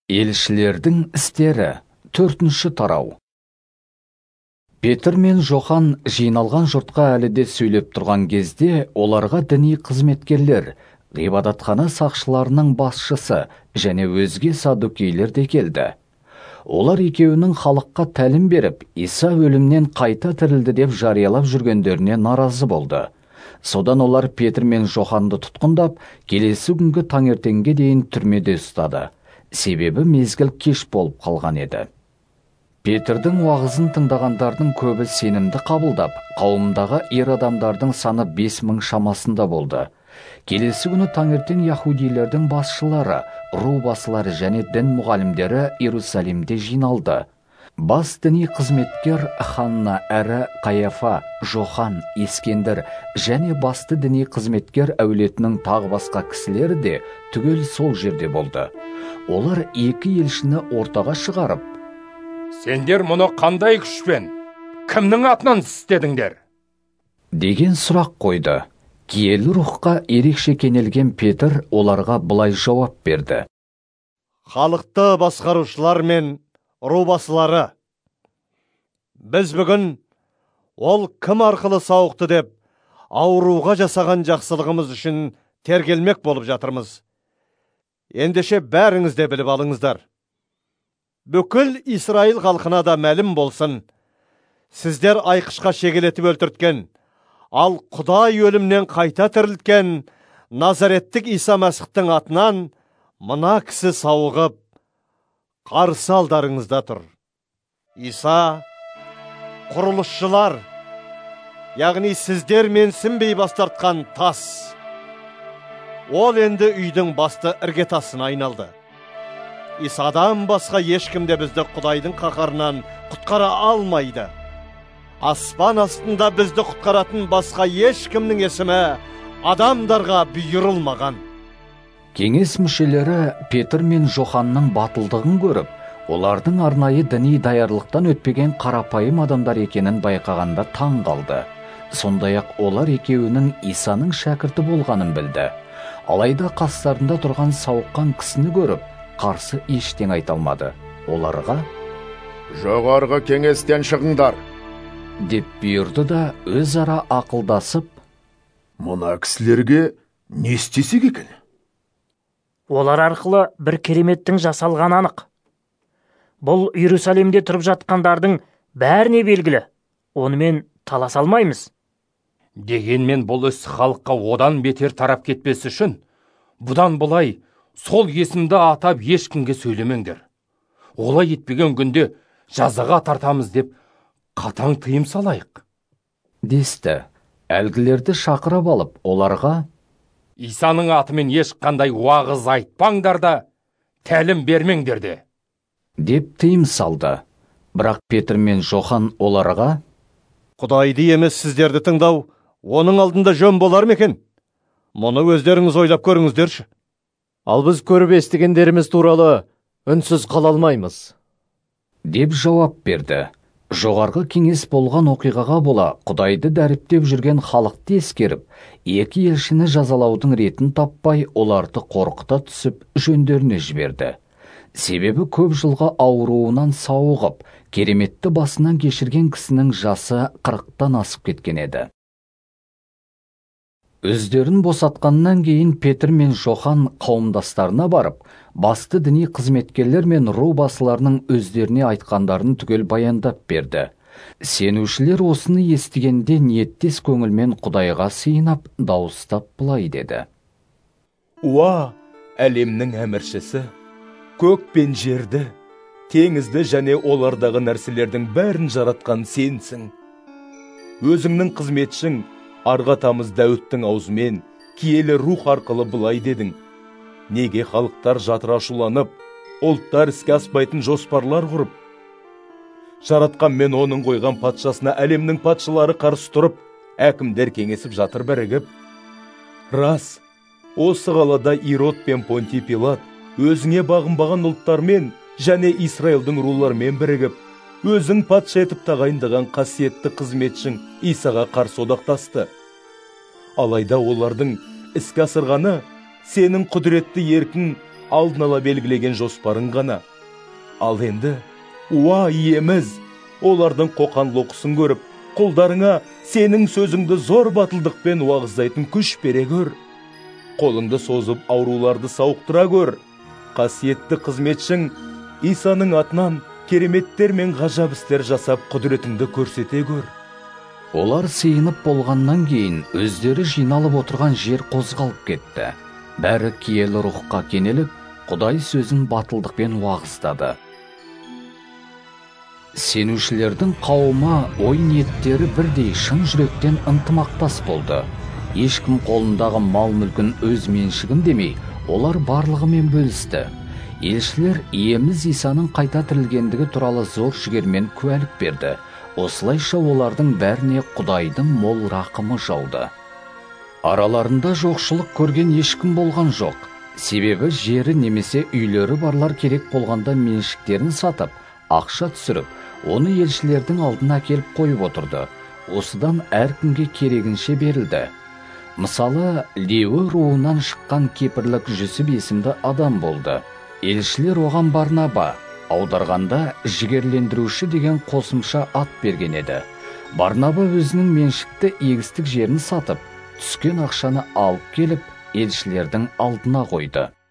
Елшілердің істері 4-ші тарау. Петр мен Жохан жиналған жұртқа әлі де сөйлеп тұрған кезде оларға діни қызметкерлер, ғибадатхана сақшыларының басшысы және өзге саддукейлер де келді. Олар екеуінің халыққа тәлім беріп, Иса өлімнен қайта тірілді деп жариялап жүргендеріне наразы болды. Содан олар Петр мен Жоханды тұтқындап, келесі күнгі таңертеңге дейін түрмеде ұстады. Себебі мезгіл кеш болып қалған еді. Петрдің уағызын тыңдағандардың көбі сенімді қабылдап, қауымдағы ер адамдардың саны 5000 шамасында болды. Келесі күні таңертең яһудилердің басшылары, рубасылары және дін мұғалімдері Иерусалимде жиналды. Бас діни қызметкер Ханна әрі Қаяфа, Жохан, Ескендір және басты діни қызметкер әулетінің тағы басқа кісілері де түгел сол жерде болды. Олар екі елшіні ортаға шығарып, «Сендер мұны қандай күшпен, кімнің атынан істедіңдер?» деген сұрақ қойды. Киелі рухқа ерекше кенелген Петр оларға былай жауап берді. «Халықты басқарушылар мен рубасылары, біз бүгін ол кім арқылы сауықты деп ауруға жасаған жақсылығымыз үшін тергелмек болып жатырмыз. Ендеше бәріңіз де біліп алыңыздар. Бүкіл Исраил халқына да мәлім болсын. Сіздер айқышқа шегелетіп өлтірткен, ал Құдай өлімнен қайта тірілткен Назареттік Иса Мәсіхтің атынан мына кісі сауығып, қарсы алдарыңызда тұр. Иса, құрылысшылар, яғни сіздер менсінбей бас тартқан тас. Ол енді үйдің басты іргетасына айналды. Исадан басқа ешкімде бізді Құдайдың қаһарынан құтқара алмайды. Аспан астында бізді құтқаратын басқа ешкімнің есімі адамдарға бұйырылмаған. Кеңес мүшелері Петр мен Жоханның батылдығын көріп, олардың арнайы діни даярлықтан өтпеген қарапайым адамдар екенін байқағанда таң қалды. Сондай-ақ олар екеуінің Исаның шәкірті болғанын білді. Алайда қастарында тұрған сауыққан кісіні көріп, қарсы ештең айта алмады. Оларға «Жоғарғы кеңестен шығыңдар!» деп бұйырды да өзара ақылдасып, «Мұна кісілерге не істесек екен?» Олар арқылы бір кереметтің жасалған анық. Бұл Иерусалимде тұрып жатқандардың бәріне белгілі. Онымен таласа алмаймыз. Дегенмен бұл іс халыққа одан бетер тарап кетпес үшін, бұдан былай сол есімді атап ешкімге сөйлемеңдер. Олай етпеген күнде жазаға тартамыз деп қатаң тыйым салайық. десті. Әлгілерді шақырып алып, оларға Исаның атымен ешқандай уағыз айтпаңдар да, тәлім бермеңдер де, деп тыйым салды. Бірақ Петр мен Жохан оларға Құдайды емес сіздерді тыңдау, оның алдында жөн болар ма екен? Мұны өздеріңіз ойлап көріңіздерші. Ал біз көріп естігендеріміз туралы үнсіз қала алмаймыз, деп жауап берді. Жоғарғы кеңес болған оқиғаға бола Құдайды дәріптеп жүрген халықты ескеріп, екі елшіні жазалаудың ретін таппай, оларды қорқыта түсіп жөндеріне жіберді. Себебі көп жылға ауруынан сауығып, кереметті басынан кешірген кісінің жасы 40-тан асып кеткен еді. Өздерін босатқаннан кейін Петр мен Жохан қауымдастарына барып, басты діни қызметкерлер мен рубасыларының өздеріне айтқандарын түгел баяндап берді. Сенушілер осыны естігенде ниеттес көңілмен Құдайға сыйынап, дауыстап былай деді. «Уа, әлемнің әміршісі, көк пен жерді, теңізді және олардағы нәрселердің бәрін жаратқан сенсің. Өзіңнің қызметшің арғы атамыз Дәуіттің аузымен киелі рух арқылы былай дедің: неге халықтар жатыр ашуланып, ұлттар іске аспайтын жоспарлар құрып? Жаратқан мен оның қойған патшасына әлемнің патшалары қарсы тұрып, әкімдер кеңесіп жатыр бірігіп. Рас, осы қалада Ирод пен Понтий Пилат өзіңе бағынбаған ұлттармен және Исраилдің руларымен бірігіп, өзің патша етіп тағайындаған қасиетті қызметшің Исаға қарсы одақтасты. Алайда олардың іске асырғаны сенің құдіретті еркің алдын ала белгілеген жоспарың ғана. Ал енді, уа иеміз, олардың қоқан-лоқысын көріп, құлдарыңа сенің сөзіңді зор батылдықпен уағыздайтын күш бере көр. Қолыңды созып ауруларды сауықтыра көр. Қасиетті қызметшің Исаның атынан кереметтер мен ғажап істер жасап құдіретіңді көрсете көр. Олар сейініп болғаннан кейін өздері жиналып отырған жер қозғалып кетті. Бәрі киелі рухқа кенеліп, Құдай сөзін батылдықпен уағыздады. Сенушілердің қауымы ой ниеттері бірдей шын жүректен ынтымақтас болды. Ешкім қолындағы мал мүлкін өз меншігім демей, олар барлығымен бөлісті. Елшілер иеміз Исаның қайта тірілгендігі туралы зор жігермен куәлік берді. Осылайша олардың бәріне Құдайдың мол рақымы жауды. Араларында жоқшылық көрген ешкім болған жоқ. Себебі жері немесе үйлері барлар керек болғанда меншіктерін сатып, ақша түсіріп, оны елшілердің алдына келіп қойып отырды. Осыдан әркімге керегінше берілді. Мысалы, Леуі руынан шыққан кепірлік Жүсіп есімді адам болды. Елшілер оған Барнаба, аударғанда жігерлендіруші деген қосымша ат берген еді. Барнаба өзінің меншікті егістік жерін сатып, түскен ақшаны алып келіп, елшілердің алдына қойды.